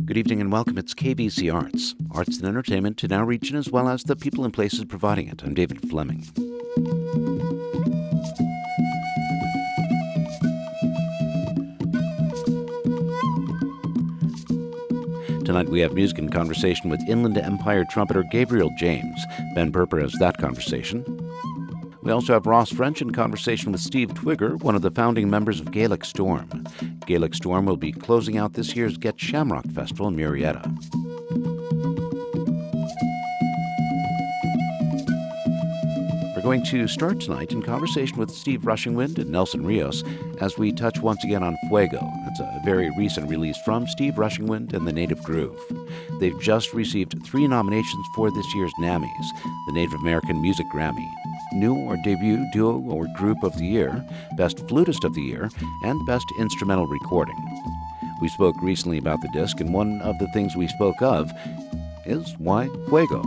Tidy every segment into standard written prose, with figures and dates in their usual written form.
Good evening and welcome. It's KBC Arts. Arts and entertainment in our region as well as the people and places providing it. I'm David Fleming. Tonight we have music and conversation with Inland Empire trumpeter Gabriel James. Ben Perper has that conversation. We also have Ross French in conversation with Steve Twigger, one of the founding members of Gaelic Storm. Gaelic Storm will be closing out this year's Get Shamrock Festival in Murrieta. We're going to start tonight in conversation with Steve Rushingwind and Nelson Rios as we touch once again on Fuego. It's a very recent release from Steve Rushingwind and the Native Groove. They've just received 3 nominations for this year's NAMMYs, the Native American Music Grammy. New or Debut Duo or Group of the Year, Best Flutist of the Year, and Best Instrumental Recording. We spoke recently about the disc, and one of the things we spoke of is why Fuego.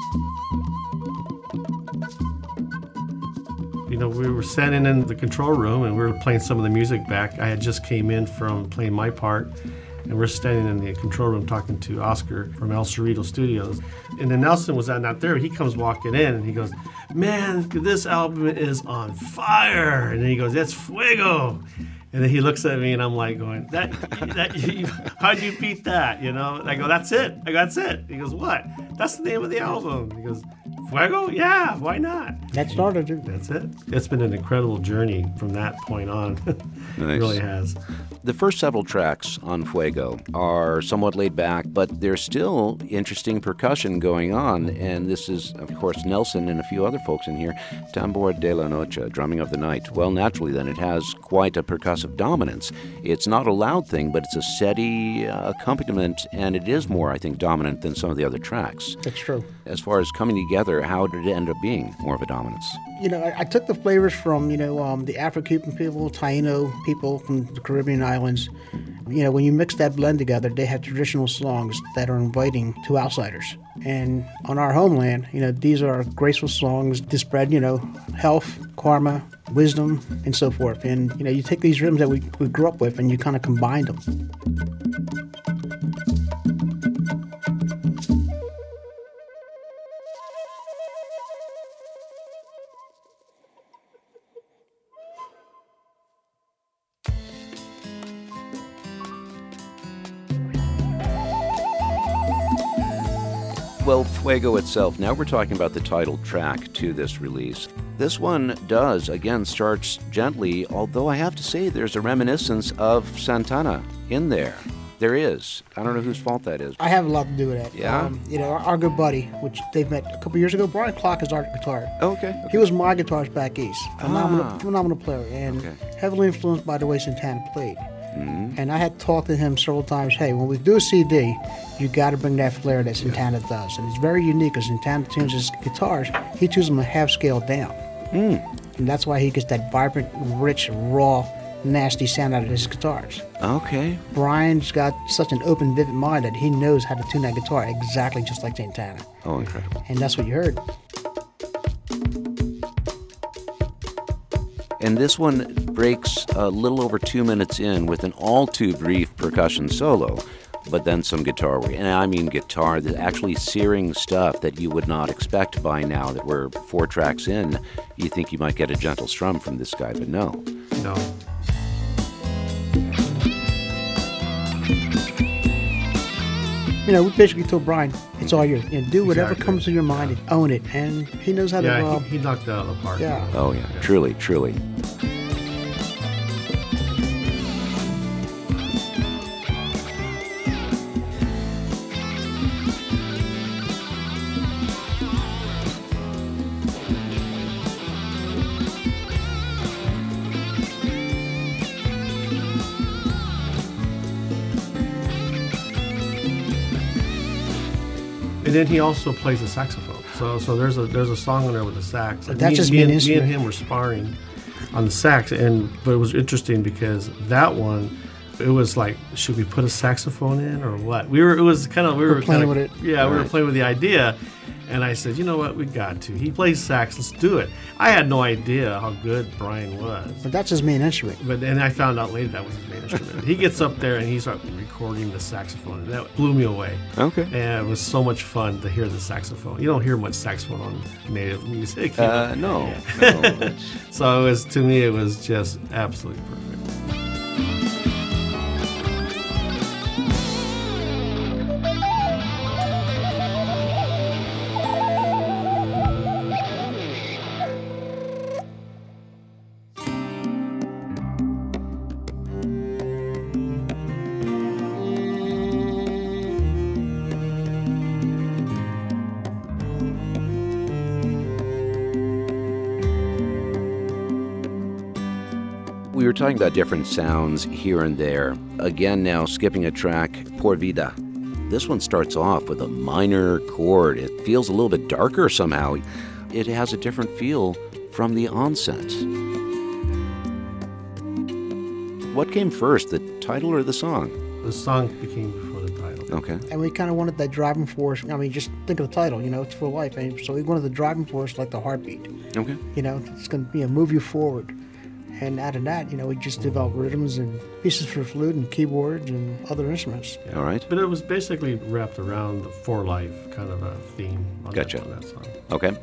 You know, we were sitting in the control room and we were playing some of the music back. I had just came in from playing my part, and we're standing in the control room talking to Oscar from El Cerrito Studios. And then Nelson was not there. He comes walking in and he goes, "Man, this album is on fire." And then he goes, "That's Fuego." And then he looks at me and I'm like going, how'd you beat that? You know, and I go, "That's it." I go, "That's it." He goes, "What?" "That's the name of the album." He goes, "Fuego? Yeah, why not?" That started it. That's it. It's been an incredible journey from that point on. Nice. It really has. The first several tracks on Fuego are somewhat laid back, but there's still interesting percussion going on. And this is, of course, Nelson and a few other folks in here. Tambor de la Noche, drumming of the night. Well, naturally, then, it has quite a percussive dominance. It's not a loud thing, but it's a steady accompaniment, and it is more, I think, dominant than some of the other tracks. That's true. As far as coming together, how did it end up being more of a dominance? You know, I took the flavors from, the Afro-Cuban people, Taino people from the Caribbean islands. You know, when you mix that blend together, they have traditional songs that are inviting to outsiders. And on our homeland, these are graceful songs to spread, health, karma, wisdom, and so forth. And, you take these rhythms that we grew up with and you kind of combine them. Well, Fuego itself, now we're talking about the title track to this release. This one does, again, starts gently, although I have to say there's a reminiscence of Santana in there. There is. I don't know whose fault that is. I have a lot to do with that. Yeah? Our good buddy, which they've met a couple years ago, Brian Clark is our guitar. Okay. He was my guitarist back east. Phenomenal player, and heavily influenced by the way Santana played. Mm-hmm. And I had talked to him several times, hey, when we do a CD, you got to bring that flair that Santana does. And it's very unique because Santana tunes his guitars, he tunes them a half scale down. And that's why he gets that vibrant, rich, raw, nasty sound out of his guitars. Okay. Brian's got such an open, vivid mind that he knows how to tune that guitar exactly just like Santana. Oh, incredible. And that's what you heard. And this one breaks a little over 2 minutes in with an all too brief percussion solo, but then some guitar work. And I mean guitar, the actually searing stuff that you would not expect by now that we're 4 tracks in. You think you might get a gentle strum from this guy, but no. No. We basically told Brian, it's all yours. Do whatever comes to your mind and own it. And he knows how to... Yeah, he knocked it out of the park. Yeah. Oh, yeah. Truly, truly. And then he also plays the saxophone. So there's a song on there with the sax. But that's just me and him were sparring on the sax, but it was interesting because that one, it was like, should we put a saxophone in or what? We were playing with it. Yeah, we were playing with the idea, and I said, you know what, we got to. He plays sax, let's do it. I had no idea how good Brian was. But that's his main instrument. And I found out later that was his main instrument. He gets up there and he starts recording recording the saxophone. And that blew me away. Okay. And it was so much fun to hear the saxophone. You don't hear much saxophone on native music. You know? No. Yeah. No. So to me, it was just absolutely perfect. We were talking about different sounds here and there. Again, now skipping a track, Por Vida. This one starts off with a minor chord. It feels a little bit darker somehow. It has a different feel from the onset. What came first, the title or the song? The song became before the title. Okay. And we kind of wanted that driving force. I mean, just think of the title, it's for life. And so we wanted the driving force like the heartbeat. Okay. It's going to move you forward. And out of that, we just developed rhythms and pieces for flute and keyboards and other instruments. Yeah. All right. But it was basically wrapped around the For Life kind of a theme on Gotcha. that song. Okay.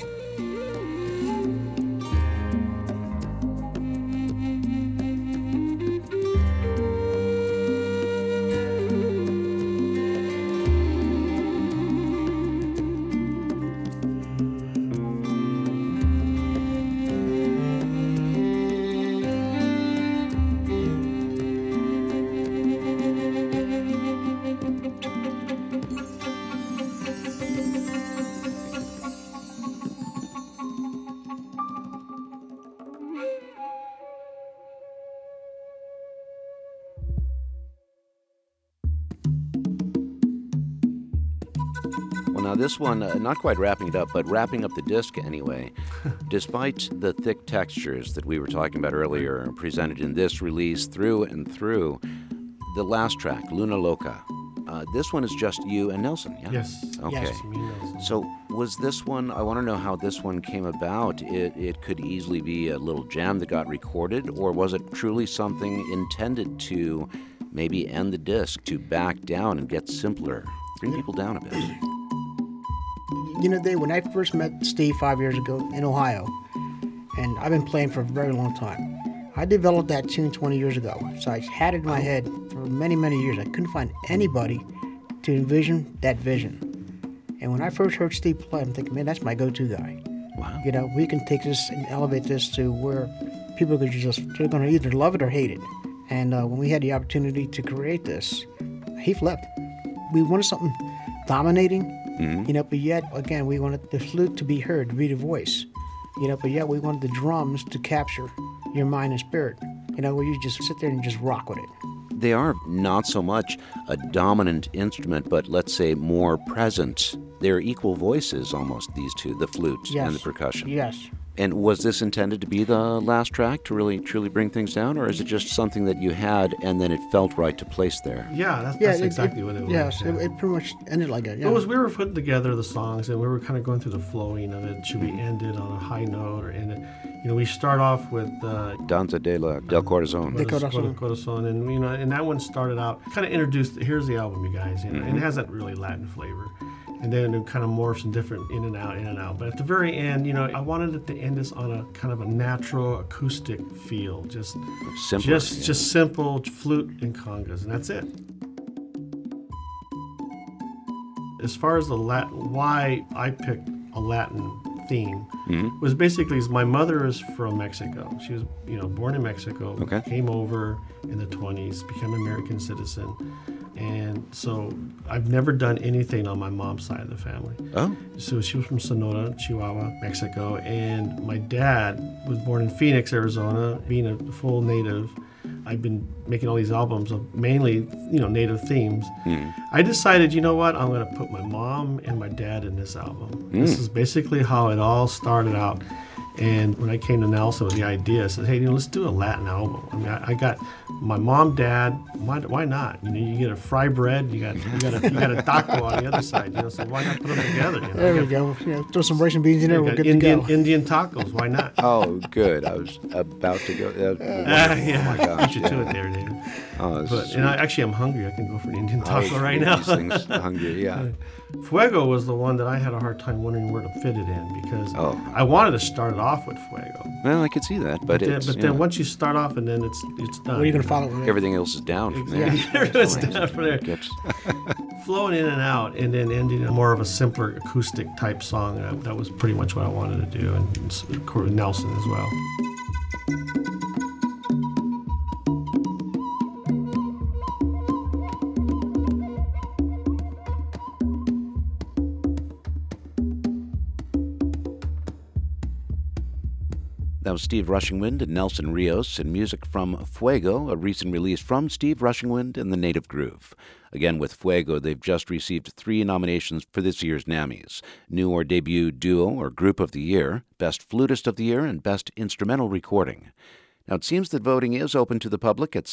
Now this one, not quite wrapping it up, but wrapping up the disc anyway. Despite the thick textures that we were talking about earlier presented in this release through and through, the last track, Luna Loca, this one is just you and Nelson, yeah? Yes. Okay. Yes, me and Nelson. So was this one, I want to know how this one came about. It could easily be a little jam that got recorded, or was it truly something intended to maybe end the disc, to back down and get simpler, bring people down a bit? Dave, when I first met Steve 5 years ago in Ohio, and I've been playing for a very long time, I developed that tune 20 years ago. So I had it in my head for many, many years. I couldn't find anybody to envision that vision. And when I first heard Steve play, I'm thinking, man, that's my go-to guy. Wow. We can take this and elevate this to where people could they're going to either love it or hate it. And when we had the opportunity to create this, he flipped. We wanted something dominating, but yet, again, we wanted the flute to be heard, to be the voice, but yet we wanted the drums to capture your mind and spirit, where you just sit there and just rock with it. They are not so much a dominant instrument, but let's say more present. They're equal voices almost, these two, the flute and the percussion. Yes. And was this intended to be the last track to really truly bring things down, or is it just something that you had and then it felt right to place there? Yeah, that's exactly what it was. Yes, yeah. it pretty much ended like that. Yeah. It was, we were putting together the songs and we were kind of going through the flowing of it. Should we end it on a high note or end it? We start off with Danza del Corazon. Corazon, and and that one started out kind of introduced. Here's the album, you guys, and it has that really Latin flavor. And then it kind of morphs in different in and out. But at the very end, I wanted it to end us on a kind of a natural acoustic feel, just simple, just simple flute and congas, and that's it. As far as the Latin, why I picked a Latin theme was basically my mother is from Mexico. She was born in Mexico, came over in the 20s, became an American citizen. And so I've never done anything on my mom's side of the family. Oh. So she was from Sonora, Chihuahua, Mexico. And my dad was born in Phoenix, Arizona. Being a full native, I've been making all these albums of mainly, native themes. I decided, I'm going to put my mom and my dad in this album. This is basically how it all started out. And when I came to Nelson with the idea, I said, hey, let's do a Latin album. I mean, I got my mom, dad. Why not? You get a fry bread. You got a taco on the other side. So why not put them together? There we go. Throw some rice and beans in there. We're good to go. Indian tacos. Why not? Oh, good. I was about to go. Oh my gosh. Beat you to it there, David. I'm hungry. I can go for an Indian I taco right eat now. These things hungry, yeah. Fuego was the one that I had a hard time wondering where to fit it in because Oh. I wanted to start it off with Fuego. Well, I could see that, but it's Then once you start off and then it's done. What are you going to follow with? everything else is down from there. Everything's down from there. Gets- Flowing in and out, and then ending in more of a simpler acoustic type song. That was pretty much what I wanted to do, and with Nelson as well. That was Steve Rushingwind and Nelson Rios, and music from Fuego, a recent release from Steve Rushingwind and the Native Groove. Again, with Fuego, they've just received 3 nominations for this year's NAMMYs: New or Debut Duo or Group of the Year, Best Flutist of the Year, and Best Instrumental Recording. Now, it seems that voting is open to the public at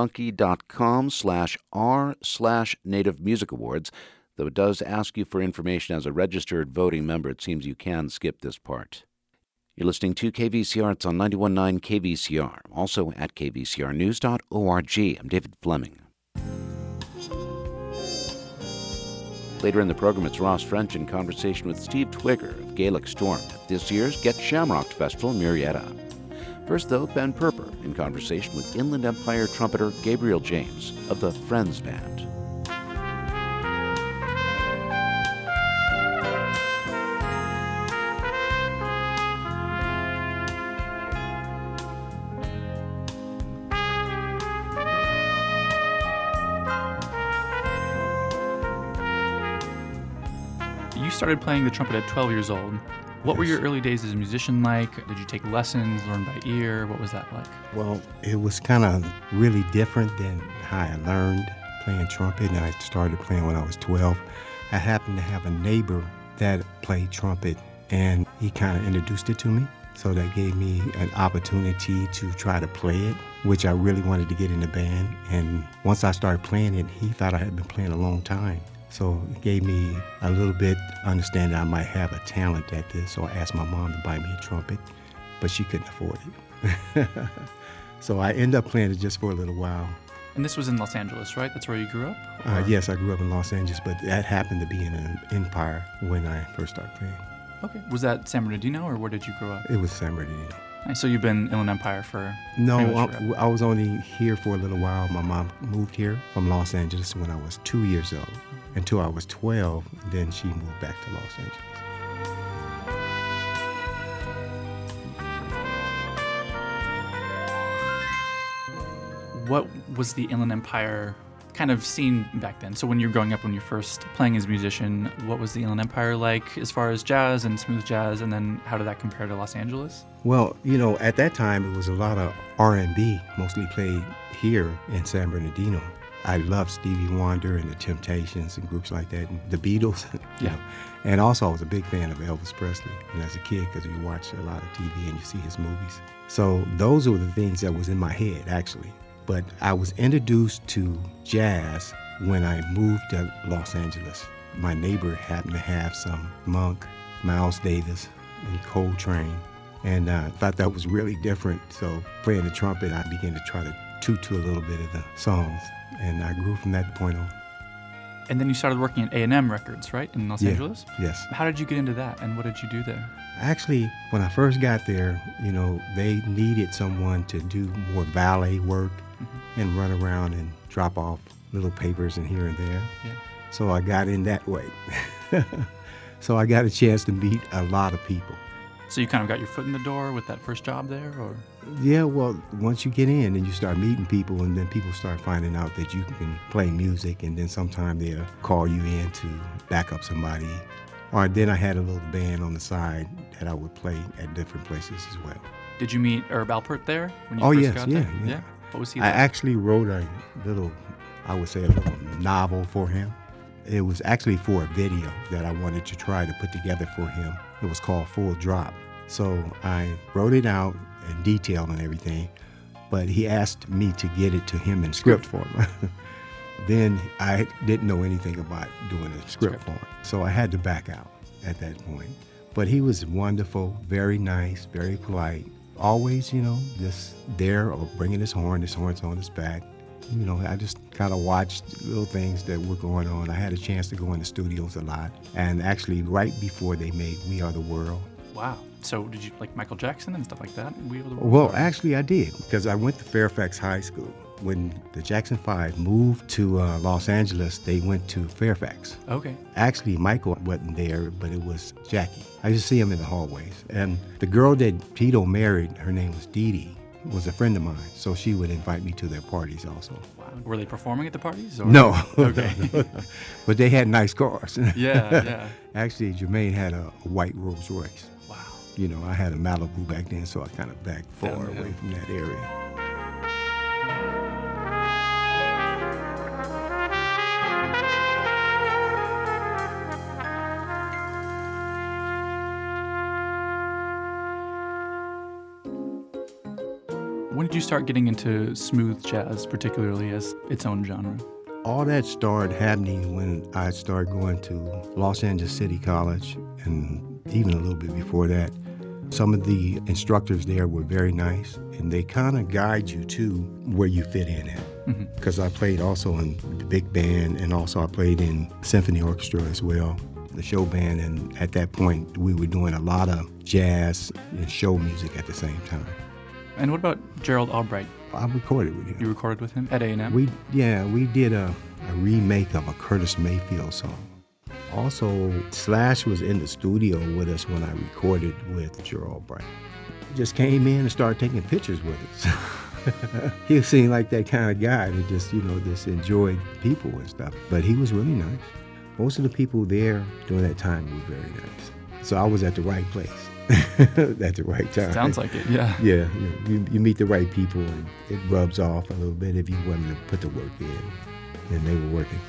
surveymonkey.com/r/Native Music Awards, though it does ask you for information as a registered voting member. It seems you can skip this part. You're listening to KVCR. It's on 91.9 KVCR, also at kvcrnews.org. I'm David Fleming. Later in the program, it's Ross French in conversation with Steve Twigger of Gaelic Storm at this year's Get Shamrocked Festival in Murrieta. First, though, Ben Perper in conversation with Inland Empire trumpeter Gabriel James of the Friends Band. You started playing the trumpet at 12 years old. What were your early days as a musician like? Did you take lessons, learn by ear? What was that like? Well, it was kind of really different than how I learned playing trumpet, and I started playing when I was 12. I happened to have a neighbor that played trumpet, and he kind of introduced it to me. So that gave me an opportunity to try to play it, which I really wanted to get in the band. And once I started playing it, he thought I had been playing a long time. So it gave me a little bit understanding I might have a talent at this. So I asked my mom to buy me a trumpet, but she couldn't afford it. So I ended up playing it just for a little while. And this was in Los Angeles, right? That's where you grew up? Yes, I grew up in Los Angeles, but that happened to be in an Empire when I first started playing. Okay. Was that San Bernardino, or where did you grow up? It was San Bernardino. Nice. So you've been Inland Empire for No, pretty much forever. I was only here for a little while. My mom moved here from Los Angeles when I was 2 years old. Until I was 12, then she moved back to Los Angeles. What was the Inland Empire kind of scene back then? So when you're growing up, when you're first playing as a musician, what was the Inland Empire like as far as jazz and smooth jazz, and then how did that compare to Los Angeles? Well, you know, at that time it was a lot of R&B, mostly played here in San Bernardino. I loved Stevie Wonder and the Temptations and groups like that, and the Beatles. you Yeah. know. And also I was a big fan of Elvis Presley as a kid because we watched a lot of TV and you see his movies. So those were the things that was in my head, actually. But I was introduced to jazz when I moved to Los Angeles. My neighbor happened to have some Monk, Miles Davis, and Coltrane, and I thought that was really different. So playing the trumpet, I began to try to toot to a little bit of the songs, and I grew from that point on. And then you started working at A&M Records, right, in Los Yeah. Angeles? Yes. How did you get into that, and what did you do there? Actually, when I first got there, you know, they needed someone to do more valet work and run around and drop off little papers and here and there. Yeah. So I got in that way. So I got a chance to meet a lot of people. So you kind of got your foot in the door with that first job there, or? Yeah, well, once you get in and you start meeting people, and then people start finding out that you can play music, and then sometime they'll call you in to back up somebody. Or then I had a little band on the side that I would play at different places as well. Did you meet Herb Alpert there when you Oh, first yes, got yeah, there? yeah. What was he I like? actually wrote a little, I would say a little novel for him. It was actually for a video that I wanted to try to put together for him. It was called Full Drop. So I wrote it out in detail and everything, but he asked me to get it to him in script form. Then I didn't know anything about doing a script form, so I had to back out at that point. But he was wonderful, very nice, very polite. Always, you know, just there or bringing his horn's on his back. You know, I just kind of watched little things that were going on. I had a chance to go in the studios a lot. And actually, right before they made We Are the World. Wow. So did you like Michael Jackson and stuff like that? We Are the World? Well, actually, I did, because I went to Fairfax High School. When the Jackson 5 moved to Los Angeles, they went to Fairfax. Okay. Actually, Michael wasn't there, but it was Jackie. I used to see him in the hallways. And the girl that Tito married, her name was Dee Dee, was a friend of mine, so she would invite me to their parties also. Wow. Were they performing at the parties? Or? No. Okay. But they had nice cars. Yeah. Actually, Jermaine had a white Rolls Royce. Wow. You know, I had a Malibu back then, so I kind of backed far Downhill. away from that area. When did you start getting into smooth jazz, particularly as its own genre? All that started happening when I started going to Los Angeles City College, and even a little bit before that. Some of the instructors there were very nice, and they kind of guide you to where you fit in at. Because I played also in the big band, and also I played in symphony orchestra as well, the show band, and at that point we were doing a lot of jazz and show music at the same time. And what about Gerald Albright? I recorded with him. You recorded with him at A&M? We did a remake of a Curtis Mayfield song. Also, Slash was in the studio with us when I recorded with Gerald Albright. He just came in and started taking pictures with us. He seemed like that kind of guy that just enjoyed people and stuff. But he was really nice. Most of the people there during that time were very nice. So I was at the right place. At the right time. Sounds like it, yeah. Yeah, you meet the right people, and it rubs off a little bit if you want to put the work in, and they were working.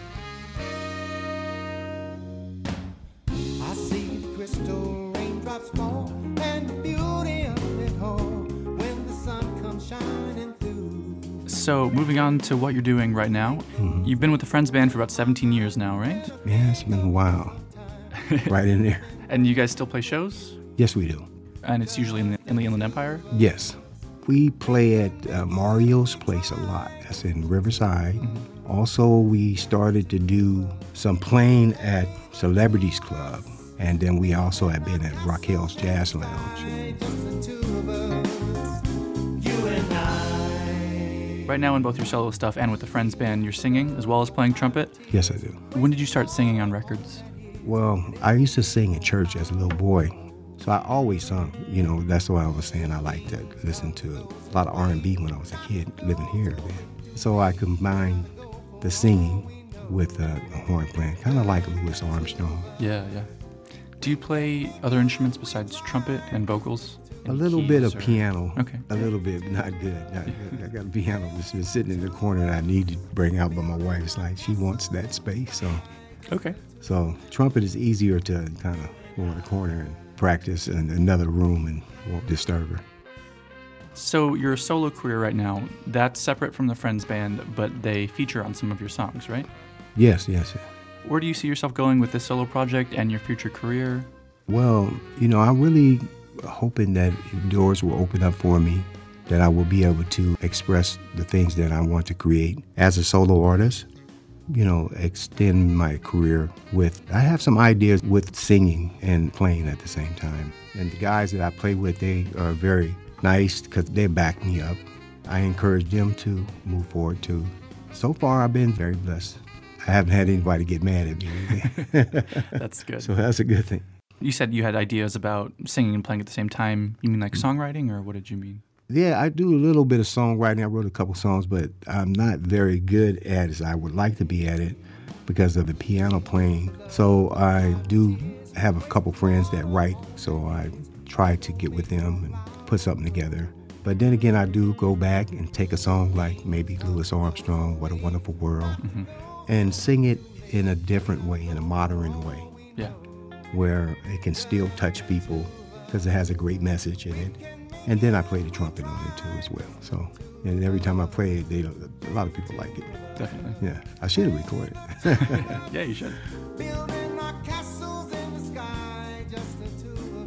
I see the crystal raindrops fall, and the beauty of it all when the sun comes shining through. So moving on to what you're doing right now, you've been with the Friends Band for about 17 years now, right? Yeah, it's been a while. Right in there. And you guys still play shows? Yes, we do. And it's usually in the Inland Empire? Yes. We play at Mario's place a lot. That's in Riverside. Also, we started to do some playing at Celebrities Club. And then we also have been at Raquel's Jazz Lounge. Right now in both your solo stuff and with the Friends Band, you're singing as well as playing trumpet. Yes, I do. When did you start singing on records? Well, I used to sing in church as a little boy. So I always sung, that's why I was saying I liked to listen to a lot of R&B when I was a kid living here then. So I combined the singing with the horn playing, kind of like Louis Armstrong. Yeah. Do you play other instruments besides trumpet and vocals? A little bit of Keys or- piano. Okay. A little bit, not good. I got a piano that's been sitting in the corner that I need to bring out, but my wife's like, she wants that space. Okay. So trumpet is easier to kind of go in the corner and practice in another room and won't disturb her. So your solo career right now, that's separate from the Friends Band, but they feature on some of your songs, right? Yes. Where do you see yourself going with this solo project and your future career? Well, I'm really hoping that doors will open up for me, that I will be able to express the things that I want to create as a solo artist. Extend my career I have some ideas with singing and playing at the same time. And the guys that I play with, they are very nice because they back me up. I encourage them to move forward too. So far, I've been very blessed. I haven't had anybody get mad at me. That's good. So that's a good thing. You said you had ideas about singing and playing at the same time. You mean like songwriting, or what did you mean? Yeah, I do a little bit of songwriting. I wrote a couple songs, but I'm not very good at it as I would like to be at it because of the piano playing. So I do have a couple friends that write, so I try to get with them and put something together. But then again, I do go back and take a song like maybe Louis Armstrong, What a Wonderful World, and sing it in a different way, in a modern way, Yeah. where it can still touch people because it has a great message in it. And then I play the trumpet on it too as well. So, and every time I play it, a lot of people like it. Definitely. Yeah, I should have recorded. Yeah, you should. Building our castles in the sky, just the two of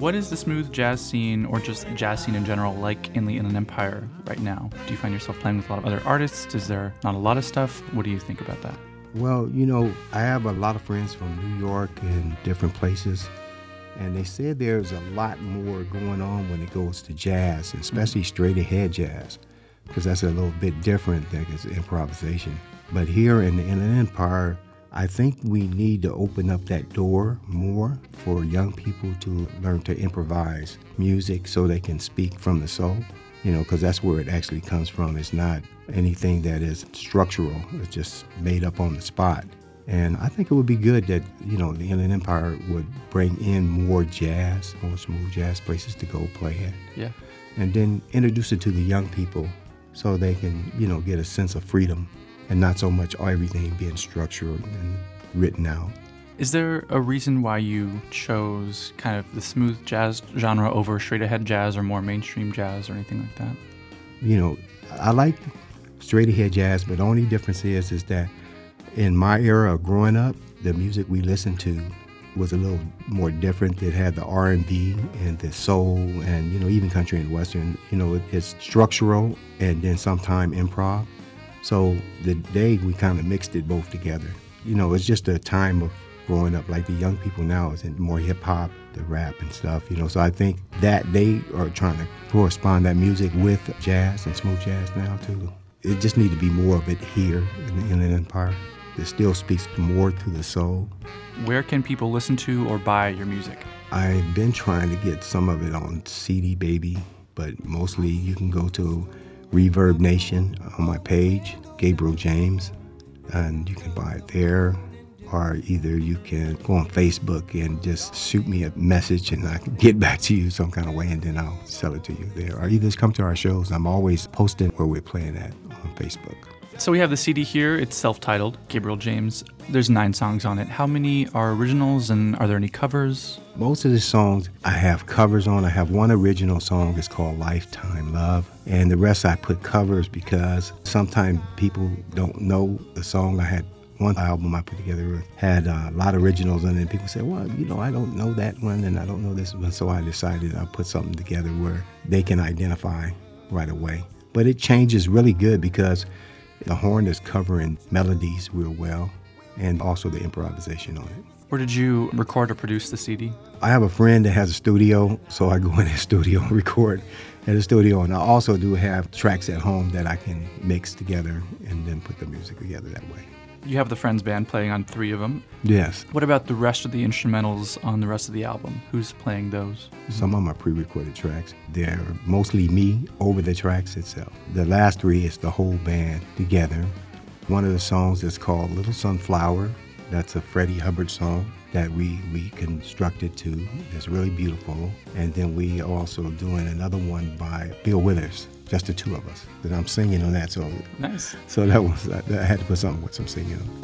What is the smooth jazz scene, or just jazz scene in general, like in the Inland Empire right now? Do you find yourself playing with a lot of other artists? Is there not a lot of stuff? What do you think about that? Well, I have a lot of friends from New York and different places, and they said there's a lot more going on when it goes to jazz, especially straight ahead jazz, because that's a little bit different than it's improvisation. But here in the Inland Empire, I think we need to open up that door more for young people to learn to improvise music so they can speak from the soul, because that's where it actually comes from. It's not anything that is structural. It's just made up on the spot. And I think it would be good that, the Inland Empire would bring in more jazz, more smooth jazz places to go play at. Yeah. And then introduce it to the young people so they can, get a sense of freedom and not so much everything being structured and written out. Is there a reason why you chose kind of the smooth jazz genre over straight ahead jazz or more mainstream jazz or anything like that? I like straight ahead jazz, but the only difference is that in my era of growing up, the music we listened to was a little more different. It had the R&B and the soul and, even country and western. It's structural and then sometime improv. So today we kind of mixed it both together. It's just a time of growing up. Like the young people now is in more hip hop, the rap and stuff. So I think that they are trying to correspond that music with jazz and smooth jazz now too. It just need to be more of it here in the Inland Empire. It still speaks more to the soul. Where can people listen to or buy your music? I've been trying to get some of it on CD Baby, but mostly you can go to Reverb Nation on my page, Gabriel James, and you can buy it there. Or either you can go on Facebook and just shoot me a message and I can get back to you some kind of way and then I'll sell it to you there. Or either just come to our shows. I'm always posting where we're playing at on Facebook. So we have the CD here. It's self-titled, Gabriel James. There's 9 songs on it. How many are originals and are there any covers? Most of the songs I have covers on. I have one original song. It's called Lifetime Love. And the rest I put covers because sometimes people don't know the song. I had one album I put together had a lot of originals in it. And people say, well, I don't know that one and I don't know this one. So I decided I'd put something together where they can identify right away. But it changes really good because the horn is covering melodies real well and also the improvisation on it. Where did you record or produce the CD? I have a friend that has a studio, so I go in his studio and record at his studio. And I also do have tracks at home that I can mix together and then put the music together that way. You have the Friends Band playing on 3 of them. Yes. What about the rest of the instrumentals on the rest of the album? Who's playing those? Some of them are pre-recorded tracks. They're mostly me over the tracks itself. The last 3 is the whole band together. One of the songs is called Little Sunflower. That's a Freddie Hubbard song that we constructed to. It's really beautiful. And then we also doing another one by Bill Withers. Just the 2 of us. That I'm singing on that song. Nice. So that was I had to put something with some singing on.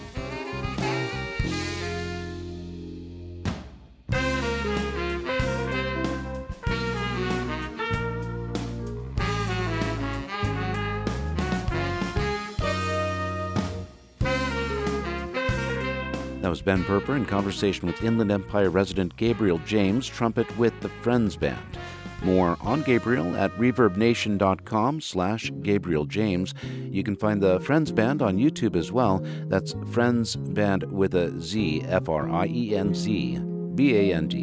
That was Ben Perper in conversation with Inland Empire resident Gabriel James, trumpet with the Friends Band. More on Gabriel at reverbnation.com/Gabriel James. You can find the Friends Band on YouTube as well. That's Friends Band with a Z, Friends Band.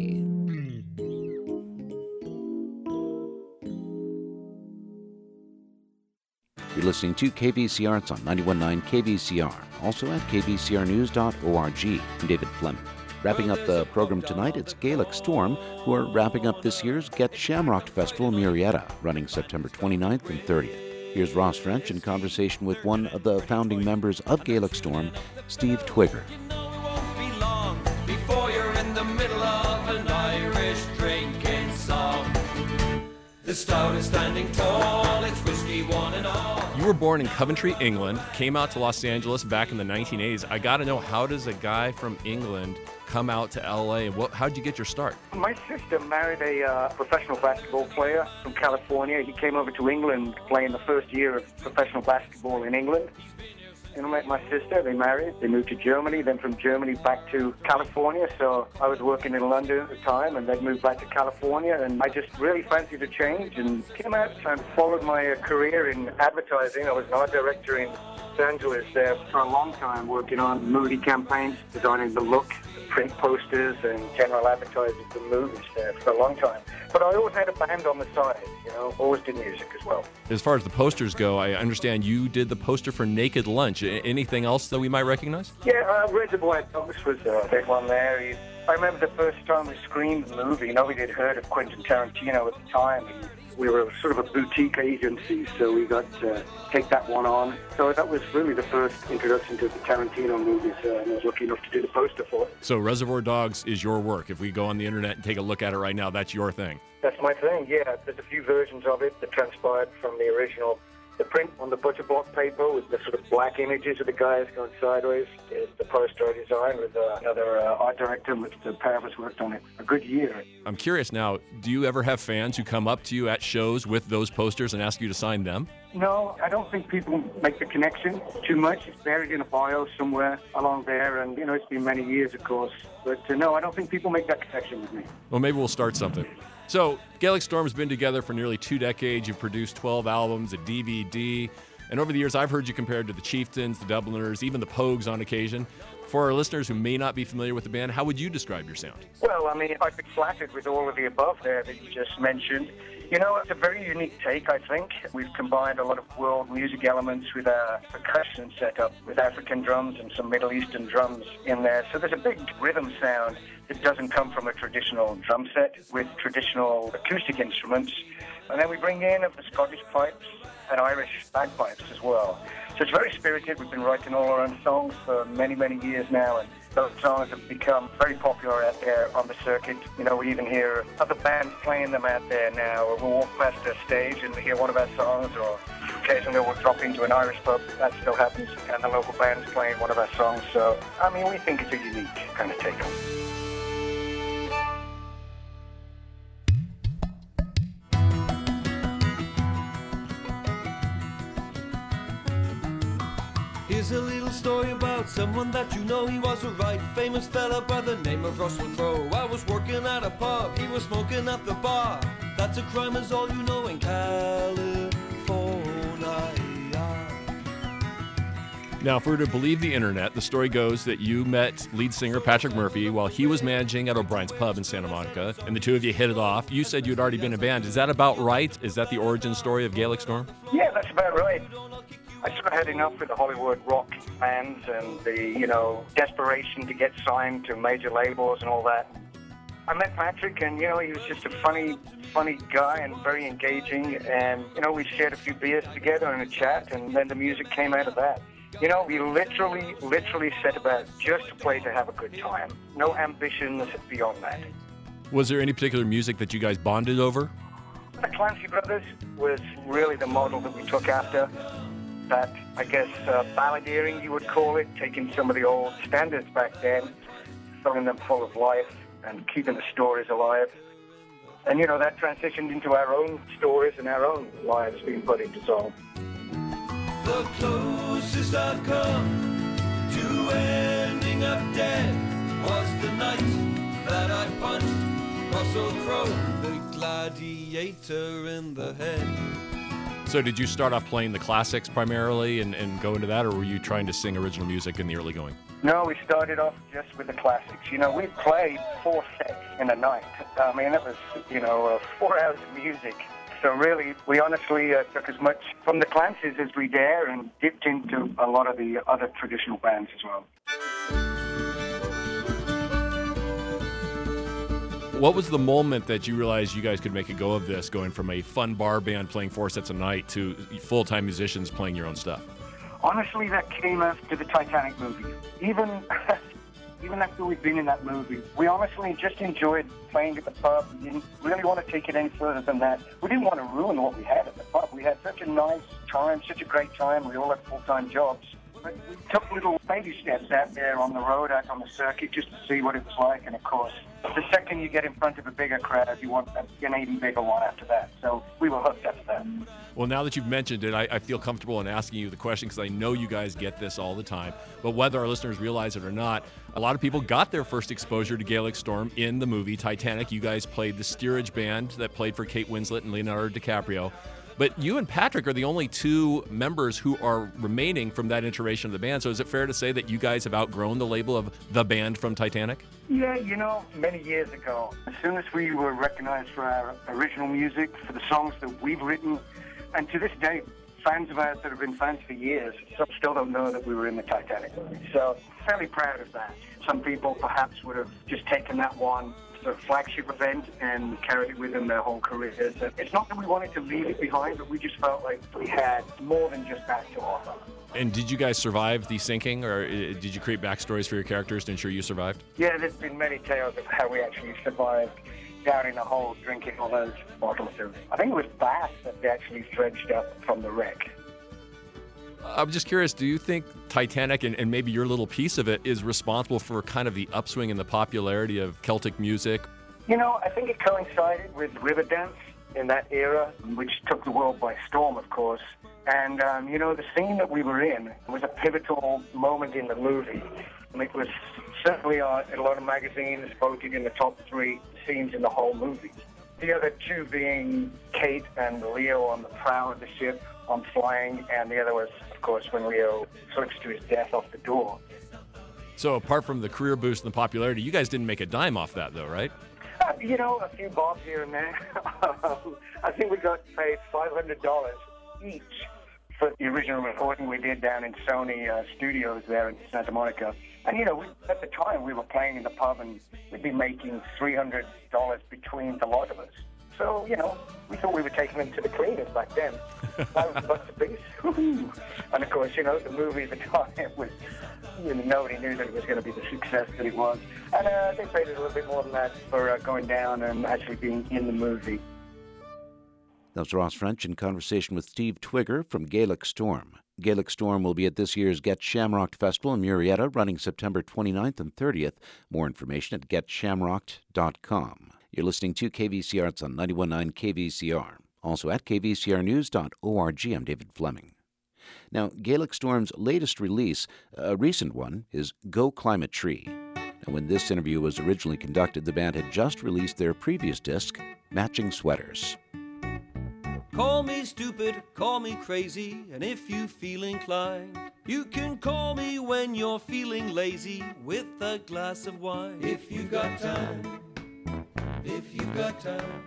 You're listening to KVCR. It's on 91.9 KVCR. Also at kvcrnews.org. I'm David Fleming. Wrapping up the program tonight, it's Gaelic Storm, who are wrapping up this year's Get Shamrocked Festival Murrieta, running September 29th and 30th. Here's Ross French in conversation with one of the founding members of Gaelic Storm, Steve Twigger. You know it won't be long before you're in the middle of an Irish drinking song. The stout is standing tall, it's whiskey one and all. You were born in Coventry, England, came out to Los Angeles back in the 1980s. I got to know, how does a guy from England come out to LA? How'd you get your start? My sister married a professional basketball player from California. He came over to England playing the first year of professional basketball in England. You know, met my sister, they married, they moved to Germany, then from Germany back to California. So I was working in London at the time, and they moved back to California, and I just really fancied a change and came out and followed my career in advertising. I was an art director in Los Angeles there for a long time, working on movie campaigns, designing the look, print posters, and general advertising for movies there for a long time. But I always had a band on the side, you know, always did music as well. As far as the posters go, I understand you did the poster for Naked Lunch. Anything else that we might recognize? Yeah, Reservoir Dogs was a big one there. I remember the first time we screened the movie, nobody had heard of Quentin Tarantino at the time. We were sort of a boutique agency, so we got to take that one on. So that was really the first introduction to the Tarantino movies, and I was lucky enough to do the poster for it. So Reservoir Dogs is your work. If we go on the internet and take a look at it right now, that's your thing. That's my thing, yeah. There's a few versions of it that transpired from the original. The print on the butcher block paper with the sort of black images of the guys going sideways is the poster I designed with another art director. Mr. Parvis worked on it a good year. I'm curious now, do you ever have fans who come up to you at shows with those posters and ask you to sign them? No, I don't think people make the connection too much. It's buried in a bio somewhere along there, and, you know, it's been many years, of course. But no, I don't think people make that connection with me. Well, maybe we'll start something. So, Gaelic Storm's been together for nearly 2 decades. You've produced 12 albums, a DVD, and over the years I've heard you compared to the Chieftains, the Dubliners, even the Pogues on occasion. For our listeners who may not be familiar with the band, how would you describe your sound? Well, I mean, I've been flattered with all of the above there that you just mentioned. You know, it's a very unique take, I think. We've combined a lot of world music elements with a percussion setup, with African drums and some Middle Eastern drums in there. So there's a big rhythm sound that doesn't come from a traditional drum set with traditional acoustic instruments. And then we bring in the Scottish pipes and Irish bagpipes as well. So it's very spirited. We've been writing all our own songs for many, many years now, and those songs have become very popular out there on the circuit. You know, we even hear other bands playing them out there now. We'll walk past a stage and we hear one of our songs, or occasionally we'll drop into an Irish pub. That still happens, and the local band's playing one of our songs. So, I mean, we think it's a unique kind of take on it. Here's a little story about someone that you know. He was a right famous fella by the name of Russell Crowe. I was working at a pub, he was smoking at the bar. That's a crime is all you know in California. Now, if we're to believe the internet, the story goes that you met lead singer Patrick Murphy while he was managing at O'Brien's Pub in Santa Monica, and the two of you hit it off. You said you had already been in a band. Is that about right? Is that the origin story of Gaelic Storm? Yeah, that's about right. I sort of had enough with the Hollywood rock bands and the, you know, desperation to get signed to major labels and all that. I met Patrick, and, you know, he was just a funny guy and very engaging, and, you know, we shared a few beers together and a chat, and then the music came out of that. You know, we literally set about just to play to have a good time. No ambitions beyond that. Was there any particular music that you guys bonded over? The Clancy Brothers was really the model that we took after. That, I guess, balladeering, you would call it, taking some of the old standards back then, filling them full of life and keeping the stories alive. And, you know, that transitioned into our own stories and our own lives being put into song. The closest I've come to ending up dead was the night that I punched Russell Crowe, the gladiator in the head. So did you start off playing the classics primarily and go into that, or were you trying to sing original music in the early going? No, we started off just with the classics. You know, we played 4 sets in a night. I mean, that was, you know, 4 hours of music. So really, we honestly took as much from the Clancys as we dare and dipped into a lot of the other traditional bands as well. What was the moment that you realized you guys could make a go of this, going from a fun bar band playing 4 sets a night to full-time musicians playing your own stuff? Honestly, that came after the Titanic movie. Even after we'd been in that movie, we honestly just enjoyed playing at the pub. We didn't really want to take it any further than that. We didn't want to ruin what we had at the pub. We had such a nice time, such a great time. We all had full-time jobs. But we took little baby steps out there on the road, out on the circuit, just to see what it was like. And of course, the second you get in front of a bigger crowd, you want an even bigger one after that. So we were hooked after that. Well, now that you've mentioned it, I feel comfortable in asking you the question because I know you guys get this all the time. But whether our listeners realize it or not, a lot of people got their first exposure to Gaelic Storm in the movie Titanic. You guys played the steerage band that played for Kate Winslet and Leonardo DiCaprio. But you and Patrick are the only two members who are remaining from that iteration of the band. So is it fair to say that you guys have outgrown the label of the band from Titanic? Yeah, you know, many years ago, as soon as we were recognized for our original music, for the songs that we've written, and to this day, fans of ours that have been fans for years still don't know that we were in the Titanic movie. So fairly proud of that. Some people perhaps would have just taken that one sort of flagship event and carried it with them their whole careers. It's not that we wanted to leave it behind, but we just felt like we had more than just that to offer. And did you guys survive the sinking, or did you create backstories for your characters to ensure you survived? Yeah, there's been many tales of how we actually survived down in the hole drinking all those bottles of, I think it was Bass that they actually dredged up from the wreck. I'm just curious, do you think Titanic and maybe your little piece of it is responsible for kind of the upswing in the popularity of Celtic music? You know, I think it coincided with Riverdance in that era, which took the world by storm, of course. And, you know, the scene that we were in was a pivotal moment in the movie. It was certainly in a lot of magazines voted in the top 3 scenes in the whole movie. The other two being Kate and Leo on the prow of the ship on flying, and the other was, of course, when Leo switched to his death off the door. So apart from the career boost and the popularity, you guys didn't make a dime off that, though, right? You know, a few bobs here and there. I think we got paid $500 each for the original recording we did down in Sony Studios there in Santa Monica. And, you know, at the time we were playing in the pub and we'd be making $300 between the lot of us. So, you know, we thought we were taking them to the cleaners back then. $1,000 a piece. And, of course, you know, the movie at the time was, you know, nobody knew that it was going to be the success that it was. And they paid us a little bit more than that for going down and actually being in the movie. That was Ross French in conversation with Steve Twigger from Gaelic Storm. Gaelic Storm will be at this year's Get Shamrocked Festival in Murrieta, running September 29th and 30th. More information at getshamrocked.com. You're listening to KVCR. It's on 91.9 KVCR. Also at kvcrnews.org. I'm David Fleming. Now, Gaelic Storm's latest release, a recent one, is Go Climb a Tree. Now, when this interview was originally conducted, the band had just released their previous disc, Matching Sweaters. Call me stupid, call me crazy, and if you feel inclined, you can call me when you're feeling lazy with a glass of wine. If you've got time, if you've got time,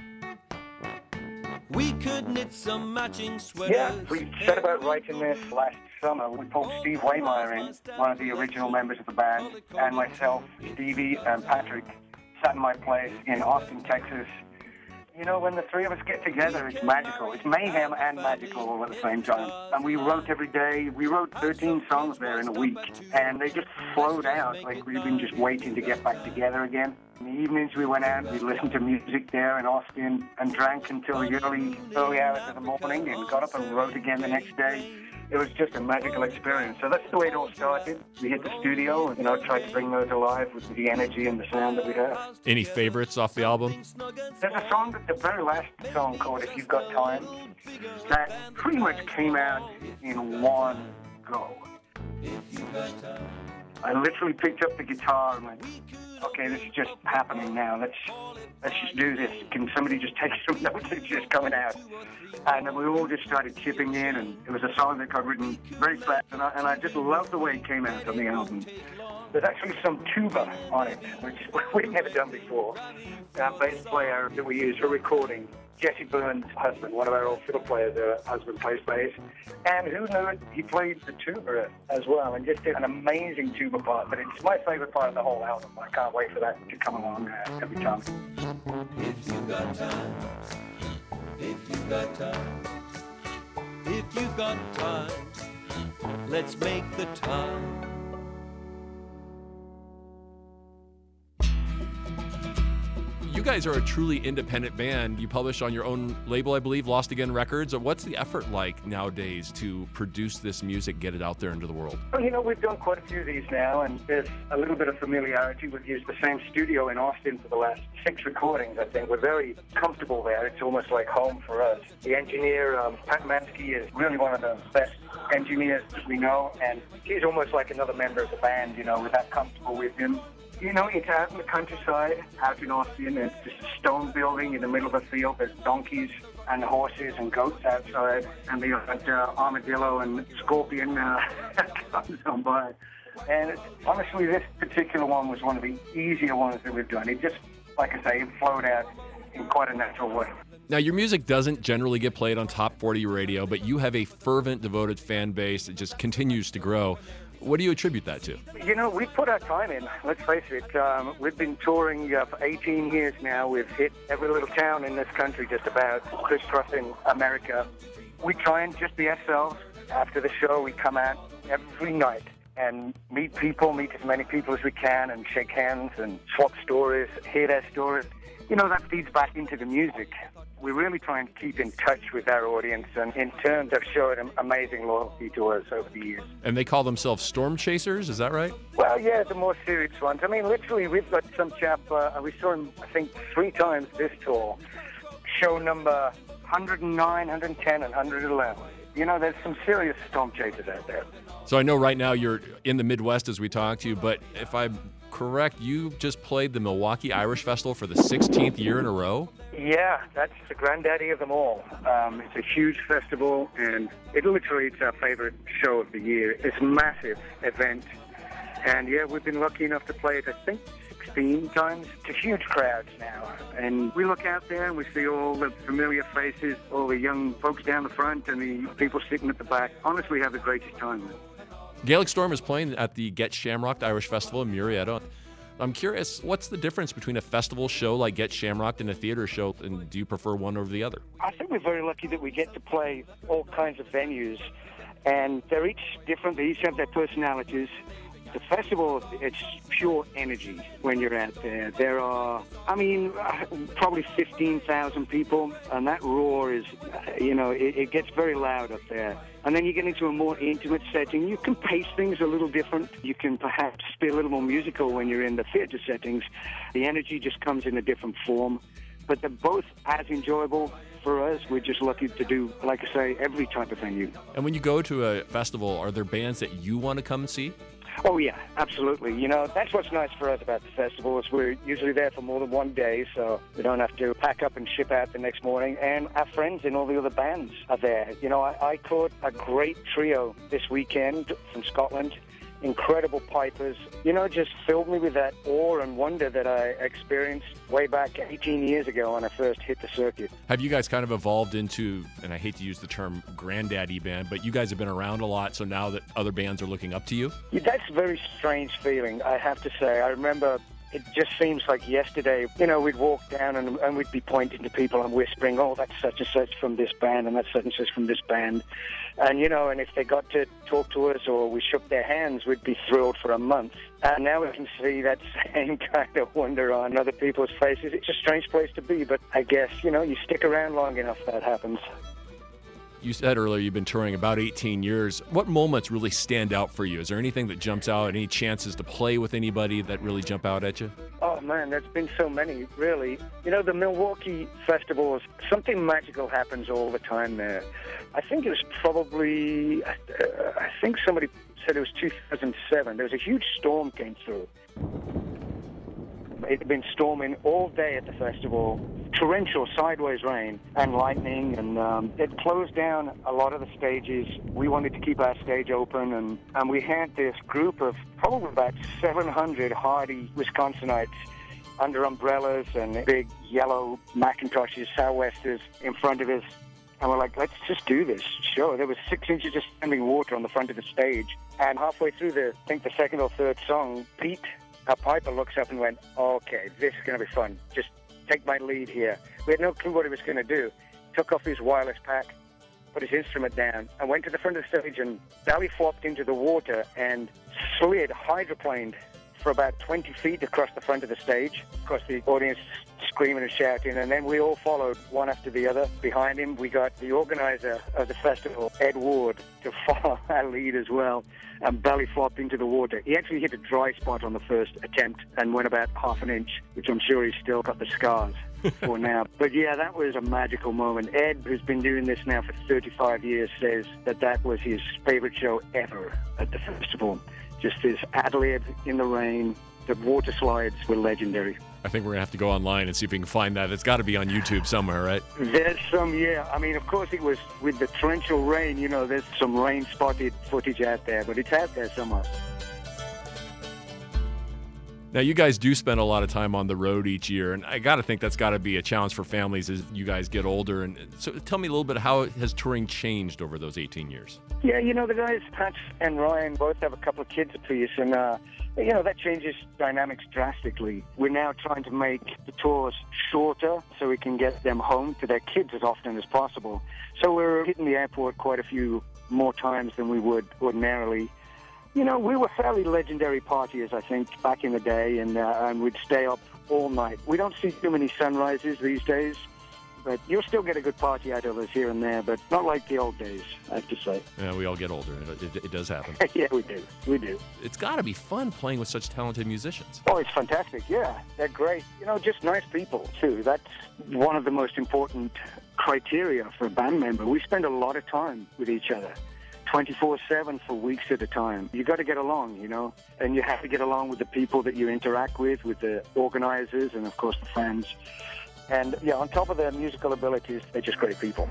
we could knit some matching sweaters. Yeah, we set about writing this last summer. We pulled Steve Waymire in, one of the original members of the band, and myself, Stevie, and Patrick sat in my place in Austin, Texas. You know, when the three of us get together, it's magical. It's mayhem and magical all at the same time. And we wrote every day. We wrote 13 songs there in a week. And they just flowed out like we've been just waiting to get back together again. In the evenings we went out, we listened to music there in Austin and drank until the early hours of the morning and got up and wrote again the next day. It was just a magical experience. So that's the way it all started. We hit the studio and, you know, tried to bring those alive with the energy and the sound that we have. Any favorites off the album? There's a song, the very last song called If You've Got Time, that pretty much came out in one go. I literally picked up the guitar and went, okay, this is just happening now. Let's just do this. Can somebody just take some notes? It's just coming out. And then we all just started chipping in, and it was a song that got written very fast, and I just loved the way it came out on the album. There's actually some tuba on it, which we've never done before. Our bass player that we use for recording, Jesse Burns' husband, one of our old fiddle players, husband plays bass. And who knew it? He played the tuba as well and just did an amazing tuba part. But it's my favorite part of the whole album. I can't wait for that to come along every time. If you've got time, if you've got time, if you've got time, let's make the time. You guys are a truly independent band. You publish on your own label, I believe, Lost Again Records. What's the effort like nowadays to produce this music, get it out there into the world? Well, we've done quite a few of these now, and there's a little bit of familiarity. We've used the same studio in Austin for the last 6 recordings, I think. We're very comfortable there. It's almost like home for us. The engineer, Pat Mansky, is really one of the best engineers that we know, and he's almost like another member of the band, we're that comfortable with him. It's out in the countryside, out in Austin. It's just a stone building in the middle of a field. There's donkeys and horses and goats outside, and the armadillo and scorpion comes on by. And honestly, this particular one was one of the easier ones that we've done. It just, like I say, it flowed out in quite a natural way. Now, your music doesn't generally get played on top 40 radio, but you have a fervent, devoted fan base that just continues to grow. What do you attribute that to? We put our time in, let's face it. We've been touring for 18 years now. We've hit every little town in this country just about, crisscrossing America. We try and just be ourselves. After the show, we come out every night and meet as many people as we can, and shake hands and swap stories, hear their stories. That feeds back into the music. We really try and keep in touch with our audience, and in turn, they've showed amazing loyalty to us over the years. And they call themselves Storm Chasers, is that right? Well, yeah, the more serious ones. I mean, literally, we've got some chap, we saw him, I think, 3 times this tour. Show number 109, 110, and 111. There's some serious Storm Chasers out there. So I know right now you're in the Midwest as we talk to you, but if I'm correct, you just played the Milwaukee Irish Festival for the 16th year in a row? Yeah, that's the granddaddy of them all. It's a huge festival, and it's our favorite show of the year. It's a massive event, and yeah, we've been lucky enough to play it, I think, 16 times to huge crowds now. And we look out there and we see all the familiar faces, all the young folks down the front and the people sitting at the back. Honestly, we have the greatest time. Gaelic Storm is playing at the Get Shamrocked Irish Festival in Murrieta. I'm curious, what's the difference between a festival show like Get Shamrocked and a theater show, and do you prefer one over the other? I think we're very lucky that we get to play all kinds of venues, and they're each different. They each have their personalities. The festival, it's pure energy when you're out there. There are, probably 15,000 people, and that roar is, it gets very loud up there. And then you get into a more intimate setting. You can pace things a little different. You can perhaps be a little more musical when you're in the theater settings. The energy just comes in a different form. But they're both as enjoyable. For us, we're just lucky to do, like I say, every type of venue. And when you go to a festival, are there bands that you want to come see? Oh, yeah, absolutely. That's what's nice for us about the festival is we're usually there for more than one day, so we don't have to pack up and ship out the next morning. And our friends in all the other bands are there. I caught a great trio this weekend from Scotland. Incredible pipers, just filled me with that awe and wonder that I experienced way back 18 years ago when I first hit the circuit. Have you guys kind of evolved into, and I hate to use the term granddaddy band, but you guys have been around a lot, so now that other bands are looking up to you? Yeah, that's a very strange feeling, I have to say. I remember it just seems like yesterday, we'd walk down and we'd be pointing to people and whispering, oh, that's such and such from this band and that's such and such from this band. And, and if they got to talk to us or we shook their hands, we'd be thrilled for a month. And now we can see that same kind of wonder on other people's faces. It's a strange place to be, but I guess, you stick around long enough, that happens. You said earlier you've been touring about 18 years. What moments really stand out for you? Is there anything that jumps out, any chances to play with anybody that really jump out at you? Oh, man, there's been so many, really. The Milwaukee Festival, something magical happens all the time there. I think it was probably, I think somebody said it was 2007. There was a huge storm came through. It had been storming all day at the festival, torrential sideways rain and lightning, and it closed down a lot of the stages. We wanted to keep our stage open, and we had this group of probably about 700 hardy Wisconsinites under umbrellas and big yellow Macintoshes, Sou'westers in front of us. And we're like, let's just do this show. There was 6 inches of standing water on the front of the stage. And halfway through the second or third song, Pete, our piper, looks up and went, okay, this is going to be fun. Just take my lead here. We had no clue what he was going to do. Took off his wireless pack, put his instrument down, and went to the front of the stage and belly flopped into the water and slid, hydroplaned for about 20 feet across the front of the stage. Of course, the audience screaming and shouting, and then we all followed one after the other. Behind him, we got the organizer of the festival, Ed Ward, to follow our lead as well, and belly flopped into the water. He actually hit a dry spot on the first attempt and went about half an inch, which I'm sure he's still got the scars for now. But yeah, that was a magical moment. Ed, who's been doing this now for 35 years, says that was his favorite show ever at the festival. Just this ad-lib in the rain. The water slides were legendary. I think we're going to have to go online and see if we can find that. It's got to be on YouTube somewhere, right? There's some, yeah. I mean, of course, it was with the torrential rain. You know, there's some rain-spotted footage out there, but it's out there somewhere. Now, you guys do spend a lot of time on the road each year, and I got to think that's got to be a challenge for families as you guys get older. And so tell me a little bit, how has touring changed over those 18 years? Yeah, you know, the guys, Pat and Ryan, both have a couple of kids apiece, and, you know, that changes dynamics drastically. We're now trying to make the tours shorter so we can get them home to their kids as often as possible. So we're hitting the airport quite a few more times than we would ordinarily. You know, we were fairly legendary partiers, I think, back in the day, and we'd stay up all night. We don't see too many sunrises these days, but you'll still get a good party out of us here and there, but not like the old days, I have to say. Yeah, we all get older. It does happen. Yeah, we do. We do. It's got to be fun playing with such talented musicians. Oh, it's fantastic, yeah. They're great. You know, just nice people, too. That's one of the most important criteria for a band member. We spend a lot of time with each other. 24/7 for weeks at a time. You got to get along, you know, and you have to get along with the people that you interact with the organizers, and of course the fans. And yeah, on top of their musical abilities, they're just great people.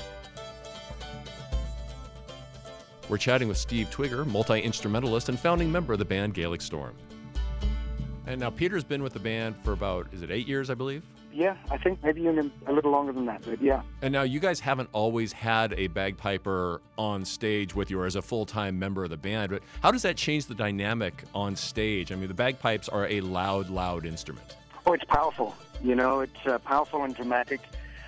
We're chatting with Steve Twigger, multi-instrumentalist and founding member of the band Gaelic Storm. And now Peter's been with the band for about, is it 8 years, I believe? Yeah, I think maybe even a little longer than that, but yeah. And now you guys haven't always had a bagpiper on stage with you or as a full-time member of the band, but how does that change the dynamic on stage? I mean, the bagpipes are a loud instrument. Oh, it's powerful. You know, it's powerful and dramatic.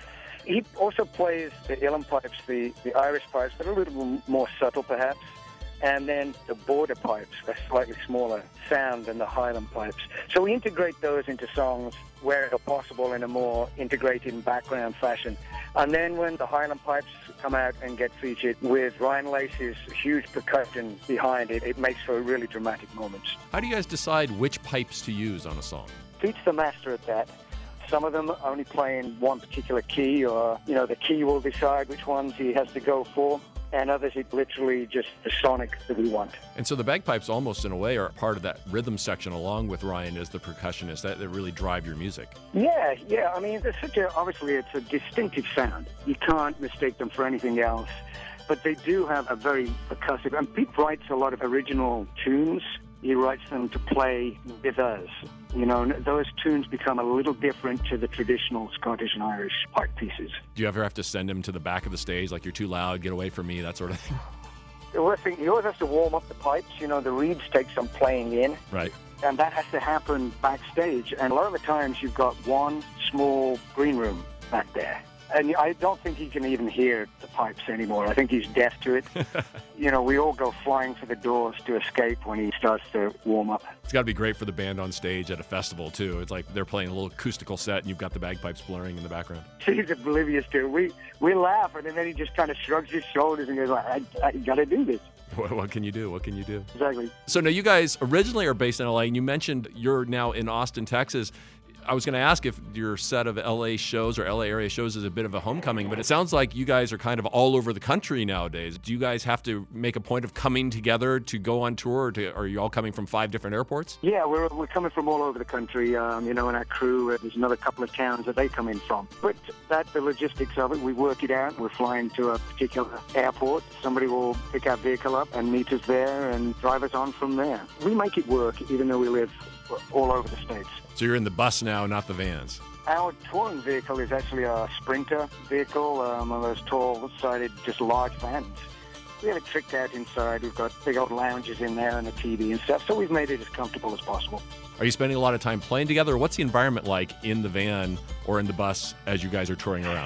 He also plays the uilleann pipes, the Irish pipes, that are a little more subtle perhaps. And then the border pipes, a slightly smaller sound than the Highland pipes. So we integrate those into songs wherever possible in a more integrated background fashion. And then when the Highland pipes come out and get featured with Ryan Lacey's huge percussion behind it, it makes for really dramatic moments. How do you guys decide which pipes to use on a song? Pete's the master at that. Some of them only play in one particular key, or, you know, the key will decide which ones he has to go for. And others, it's literally just the sonic that we want. And so the bagpipes almost in a way are part of that rhythm section along with Ryan as the percussionist that really drive your music. Yeah. I mean, obviously it's a distinctive sound. You can't mistake them for anything else. But they do have a very percussive, and Pete writes a lot of original tunes. He writes them to play with us. You know, those tunes become a little different to the traditional Scottish and Irish pipe pieces. Do you ever have to send him to the back of the stage, like, you're too loud, get away from me, that sort of thing? The worst thing, he always has to warm up the pipes. You know, the reeds take some playing in. Right. And that has to happen backstage. And a lot of the times you've got one small green room back there. And I don't think he can even hear the pipes anymore. I think he's deaf to it. You know, we all go flying for the doors to escape when he starts to warm up. It's got to be great for the band on stage at a festival, too. It's like they're playing a little acoustical set, and you've got the bagpipes blaring in the background. He's oblivious to it. We laugh, and then he just kind of shrugs his shoulders and goes, I got to do this. What can you do? What can you do? Exactly. So now you guys originally are based in L.A., and you mentioned you're now in Austin, Texas. I was going to ask if your set of LA shows or LA area shows is a bit of a homecoming, but it sounds like you guys are kind of all over the country nowadays. Do you guys have to make a point of coming together to go on tour, or are you all coming from 5 different airports? Yeah, we're coming from all over the country, you know, and our crew, there's another couple of towns that they come in from. But that's the logistics of it. We work it out. We're flying to a particular airport. Somebody will pick our vehicle up and meet us there and drive us on from there. We make it work, even though we live all over the States. So you're in the bus now, not the vans. Our touring vehicle is actually a Sprinter vehicle, one of those tall-sided, just large vans. We have it tricked out inside. We've got big old lounges in there and a TV and stuff, so we've made it as comfortable as possible. Are you spending a lot of time playing together, or what's the environment like in the van or in the bus as you guys are touring around?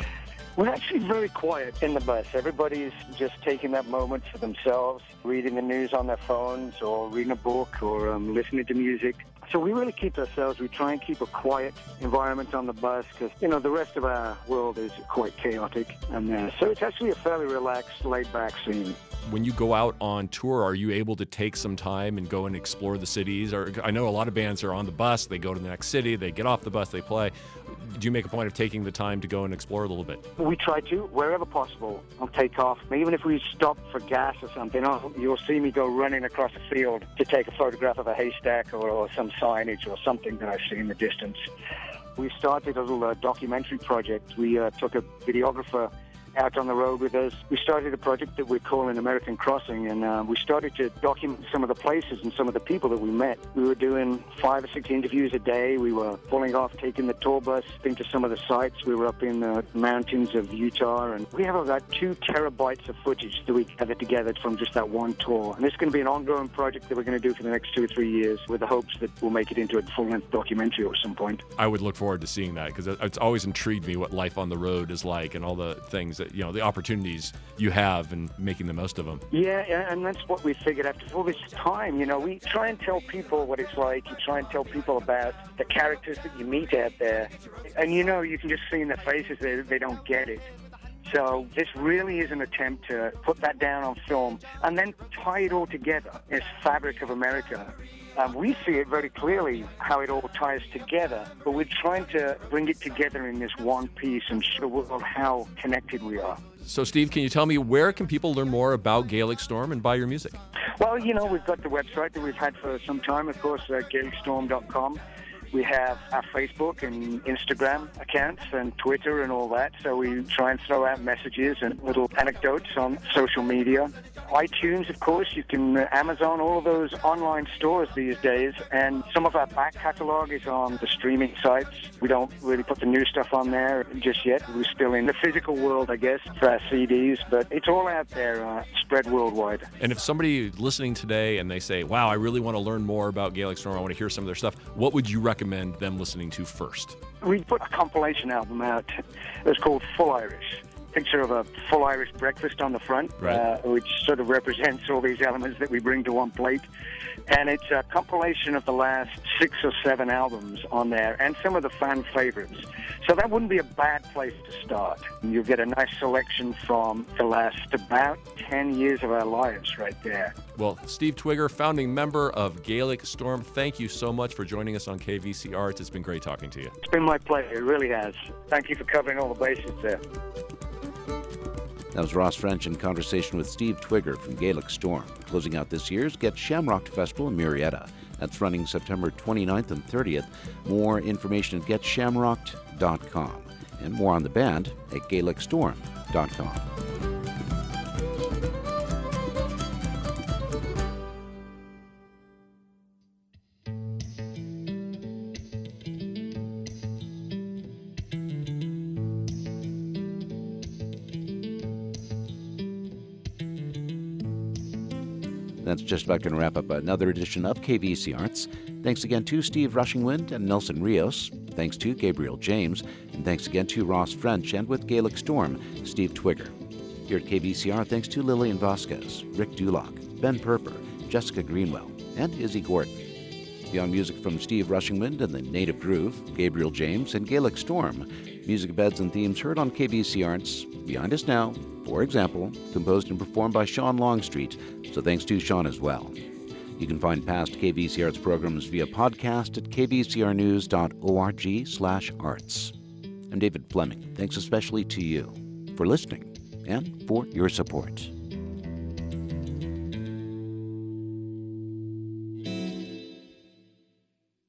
We're actually very quiet in the bus. Everybody's just taking that moment for themselves, reading the news on their phones or reading a book or listening to music. So we really keep ourselves, we try and keep a quiet environment on the bus because, the rest of our world is quite chaotic. And so it's actually a fairly relaxed, laid-back scene. When you go out on tour, are you able to take some time and go and explore the cities? Or I know a lot of bands are on the bus, they go to the next city, they get off the bus, they play. Do you make a point of taking the time to go and explore a little bit? We try to, wherever possible. I'll take off. Even if we stop for gas or something, you'll see me go running across a field to take a photograph of a haystack or some signage or something that I see in the distance. We started a little documentary project. We took a videographer out on the road with us. We started a project that we're calling American Crossing, and we started to document some of the places and some of the people that we met. We were doing 5 or 6 interviews a day. We were pulling off, taking the tour bus into some of the sites. We were up in the mountains of Utah, and we have about 2 terabytes of footage that we gathered together from just that one tour. And it's going to be an ongoing project that we're going to do for the next 2 or 3 years with the hopes that we'll make it into a full-length documentary at some point. I would look forward to seeing that because it's always intrigued me what life on the road is like and all the things that, the opportunities you have and making the most of them. Yeah, and that's what we figured after all this time. We try and tell people what it's like. You try and tell people about the characters that you meet out there. And you can just see in their faces they don't get it. So this really is an attempt to put that down on film and then tie it all together as fabric of America. We see it very clearly how it all ties together, but we're trying to bring it together in this one piece and show the world how connected we are. So, Steve, can you tell me where can people learn more about Gaelic Storm and buy your music? Well, we've got the website that we've had for some time, of course, GaelicStorm.com. We have our Facebook and Instagram accounts and Twitter and all that, so we try and throw out messages and little anecdotes on social media. iTunes, of course, you can Amazon, all of those online stores these days, and some of our back catalog is on the streaming sites. We don't really put the new stuff on there just yet. We're still in the physical world, I guess, for our CDs, but it's all out there, spread worldwide. And if somebody listening today and they say, wow, I really want to learn more about Gaelic Storm, I want to hear some of their stuff, what would you recommend them listening to first? We put a compilation album out. It's called Full Irish. Picture of a full Irish breakfast on the front, right. Which sort of represents all these elements that we bring to one plate. And it's a compilation of the last 6 or 7 albums on there and some of the fan favorites. So that wouldn't be a bad place to start. You'll get a nice selection from the last about 10 years of our lives right there. Well, Steve Twigger, founding member of Gaelic Storm, thank you so much for joining us on KVC Arts. It's been great talking to you. It's been my pleasure. It really has. Thank you for covering all the bases there. That was Ross French in conversation with Steve Twigger from Gaelic Storm, closing out this year's Get Shamrocked Festival in Marietta. That's running September 29th and 30th. More information at getshamrocked.com and more on the band at gaelicstorm.com. That's just about going to wrap up another edition of KVC Arts. Thanks again to Steve Rushingwind and Nelson Rios. Thanks to Gabriel James. And thanks again to Ross French and with Gaelic Storm, Steve Twigger. Here at KVCR, thanks to Lillian Vasquez, Rick Dulock, Ben Perper, Jessica Greenwell, and Izzy Gordon. Beyond music from Steve Rushingwind and the Native Groove, Gabriel James, and Gaelic Storm, music beds and themes heard on KVC Arts. Behind us now, for example, composed and performed by Sean Longstreet, so thanks to Sean as well. You can find past KVC Arts programs via podcast at kvcrnews.org/arts. I'm David Fleming. Thanks especially to you for listening and for your support.